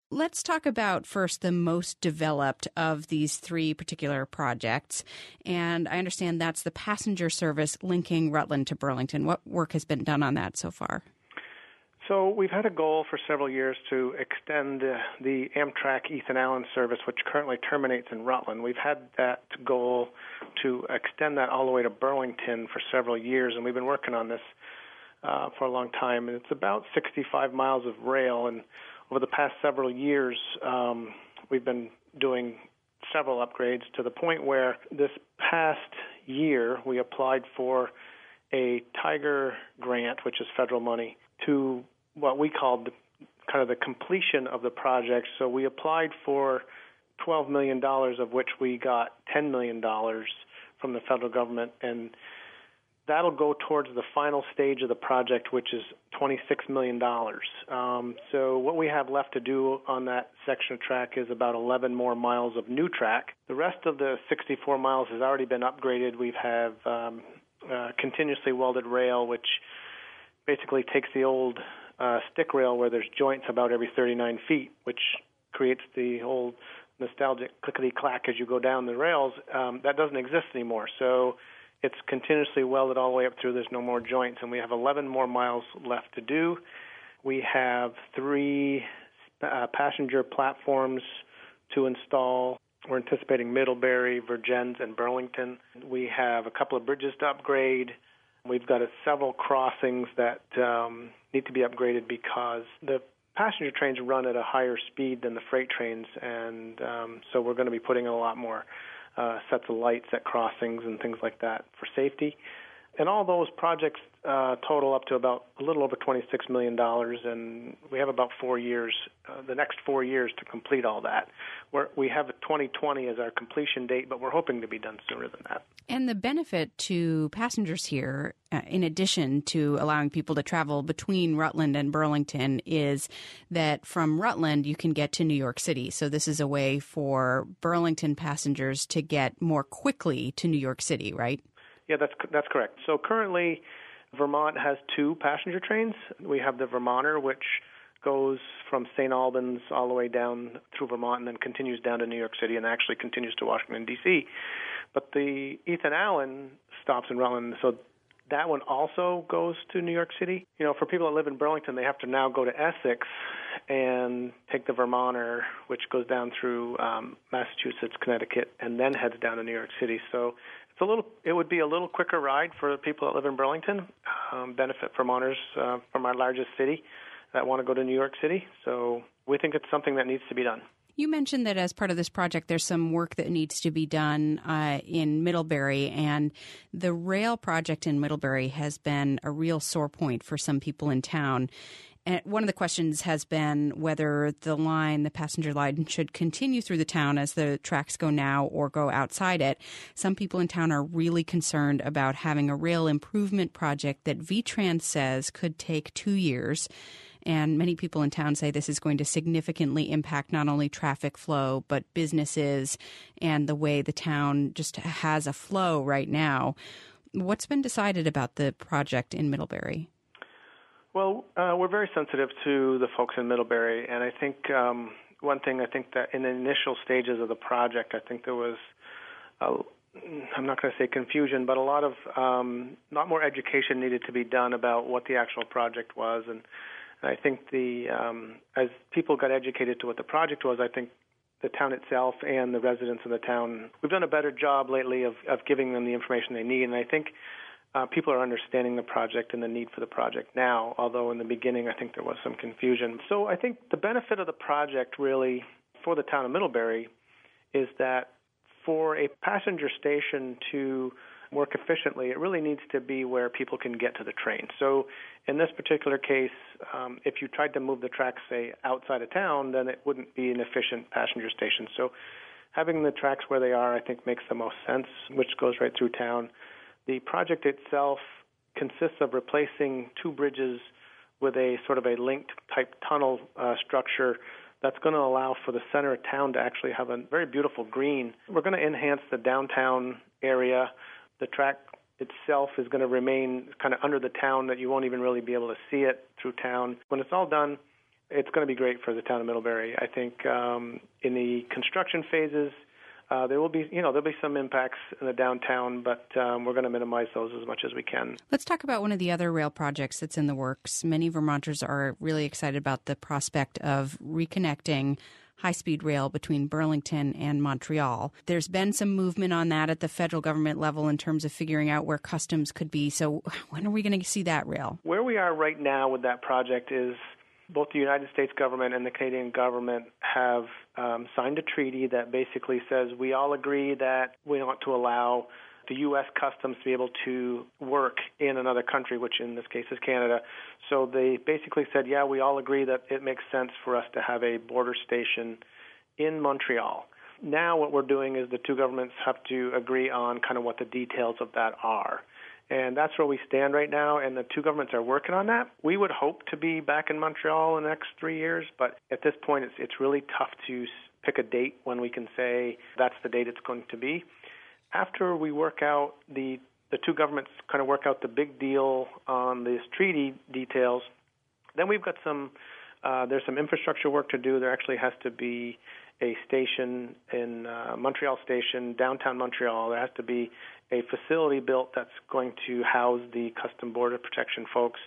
Let's talk about first the most developed of these three particular projects. And I understand that's the passenger service linking Rutland to Burlington. What work has been done on that so far? So we've had a goal for several years to extend the Amtrak Ethan Allen service, which currently terminates in Rutland. We've had that goal to extend that all the way to Burlington for several years, and we've been working on this for a long time. And it's about 65 miles of rail, and over the past several years, we've been doing several upgrades to the point where this past year we applied for a Tiger grant, which is federal money, to what we called kind of the completion of the project. So we applied for $12 million, of which we got $10 million from the federal government, and that'll go towards the final stage of the project, which is $26 million. So what we have left to do on that section of track is about 11 more miles of new track. The rest of the 64 miles has already been upgraded. We have continuously welded rail, which basically takes the old stick rail where there's joints about every 39 feet, which creates the old nostalgic clickety-clack as you go down the rails. That doesn't exist anymore. So it's continuously welded all the way up through. There's no more joints, and we have 11 more miles left to do. We have 3 passenger platforms to install. We're anticipating Middlebury, Vergennes, and Burlington. We have a couple of bridges to upgrade. We've got several crossings that need to be upgraded because the passenger trains run at a higher speed than the freight trains, and so we're going to be putting in a lot more sets of lights at crossings and things like that for safety. And all those projects total up to about a little over $26 million, and we have about 4 years, the next 4 years to complete all that. We have 2020 as our completion date, but we're hoping to be done sooner than that. And the benefit to passengers here, in addition to allowing people to travel between Rutland and Burlington, is that from Rutland you can get to New York City. So this is a way for Burlington passengers to get more quickly to New York City, right? Yeah, that's correct. So currently, Vermont has 2 passenger trains. We have the Vermonter, which goes from St. Albans all the way down through Vermont and then continues down to New York City and actually continues to Washington, D.C. But the Ethan Allen stops in Rutland, so that one also goes to New York City. You know, for people that live in Burlington, they have to now go to Essex and take the Vermonter, which goes down through Massachusetts, Connecticut, and then heads down to New York City. So it would be a little quicker ride for people that live in Burlington, benefit Vermonters from our largest city that want to go to New York City. So we think it's something that needs to be done. You mentioned that as part of this project, there's some work that needs to be done in Middlebury, and the rail project in Middlebury has been a real sore point for some people in town. And one of the questions has been whether the passenger line, should continue through the town as the tracks go now or go outside it. Some people in town are really concerned about having a rail improvement project that VTrans says could take 2 years. And many people in town say this is going to significantly impact not only traffic flow, but businesses and the way the town just has a flow right now. What's been decided about the project in Middlebury? Well, we're very sensitive to the folks in Middlebury, and I think one thing, I think that in the initial stages of the project, I think there was, I'm not going to say confusion, but a lot more education needed to be done about what the actual project was, and I think as people got educated to what the project was, I think the town itself and the residents of the town, we've done a better job lately of giving them the information they need, and I think people are understanding the project and the need for the project now, although in the beginning I think there was some confusion. So I think the benefit of the project really for the town of Middlebury is that for a passenger station to work efficiently, it really needs to be where people can get to the train. So in this particular case, if you tried to move the tracks, say, outside of town, then it wouldn't be an efficient passenger station. So having the tracks where they are, I think, makes the most sense, which goes right through town. The project itself consists of replacing 2 bridges with a sort of a linked-type tunnel structure that's going to allow for the center of town to actually have a very beautiful green. We're going to enhance the downtown area. The track itself is going to remain kind of under the town that you won't even really be able to see it through town. When it's all done, It's going to be great for the town of Middlebury. I think in the construction phases, there'll be some impacts in the downtown, but we're going to minimize those as much as we can. Let's talk about one of the other rail projects that's in the works. Many Vermonters are really excited about the prospect of reconnecting high-speed rail between Burlington and Montreal. There's been some movement on that at the federal government level in terms of figuring out where customs could be. So when are we going to see that rail? Where we are right now with that project is both the United States government and the Canadian government have signed a treaty that basically says we all agree that we want to allow the U.S. Customs to be able to work in another country, which in this case is Canada. So they basically said, yeah, we all agree that it makes sense for us to have a border station in Montreal. Now what we're doing is the two governments have to agree on kind of what the details of that are. And that's where we stand right now, and the two governments are working on that. We would hope to be back in Montreal in the next 3 years, but at this point it's really tough to pick a date when we can say that's the date it's going to be. After we work out the two governments kind of work out the big deal on this treaty details, then we've got there's some infrastructure work to do. There actually has to be a station in Montreal Station, downtown Montreal. There has to be a facility built that's going to house the Custom Border Protection folks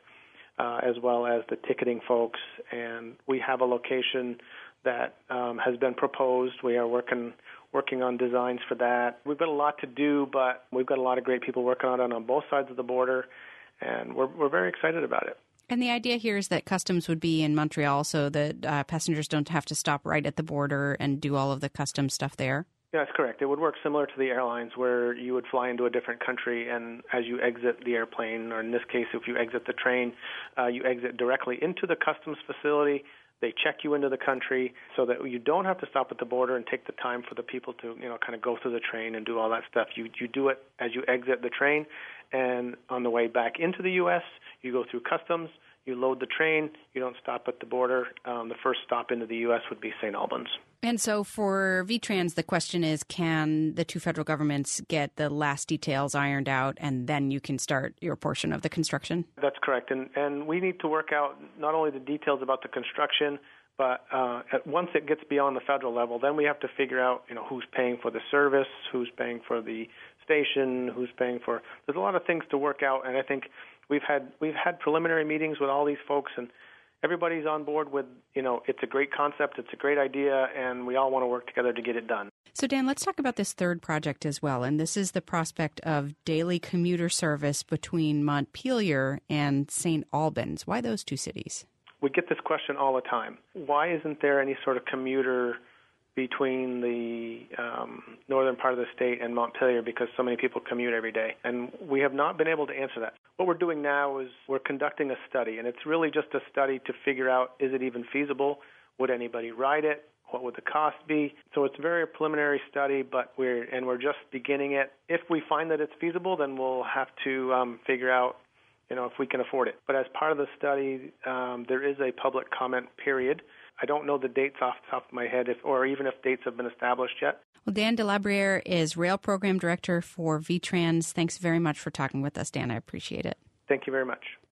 as well as the ticketing folks. And we have a location that has been proposed. We are working on designs for that. We've got a lot to do, but we've got a lot of great people working on it on both sides of the border, and we're very excited about it. And the idea here is that customs would be in Montreal so that passengers don't have to stop right at the border and do all of the customs stuff there? Yeah, that's correct. It would work similar to the airlines where you would fly into a different country, and as you exit the airplane, or in this case, if you exit the train, you exit directly into the customs facility. They check you into the country so that you don't have to stop at the border and take the time for the people to, kind of go through the train and do all that stuff. You do it as you exit the train, and on the way back into the U.S., you go through customs, you load the train, you don't stop at the border. The first stop into the U.S. would be St. Albans. And so for VTrans, the question is, can the two federal governments get the last details ironed out, and then you can start your portion of the construction? That's correct. And we need to work out not only the details about the construction, but once it gets beyond the federal level, then we have to figure out, who's paying for the service, who's paying for the station, who's paying for. There's a lot of things to work out, and I think we've had preliminary meetings with all these folks, and everybody's on board with, it's a great concept, it's a great idea, and we all want to work together to get it done. So, Dan, let's talk about this third project as well, and this is the prospect of daily commuter service between Montpelier and St. Albans. Why those two cities? We get this question all the time. Why isn't there any sort of commuter between the northern part of the state and Montpelier, because so many people commute every day? And we have not been able to answer that. What we're doing now is we're conducting a study, and it's really just a study to figure out, is it even feasible? Would anybody ride it? What would the cost be? So it's a very preliminary study, but we're just beginning it. If we find that it's feasible, then we'll have to figure out if we can afford it. But as part of the study, there is a public comment period. I don't know the dates off the top of my head, or even if dates have been established yet. Well, Dan DeLabriere is Rail Program Director for VTrans. Thanks very much for talking with us, Dan. I appreciate it. Thank you very much.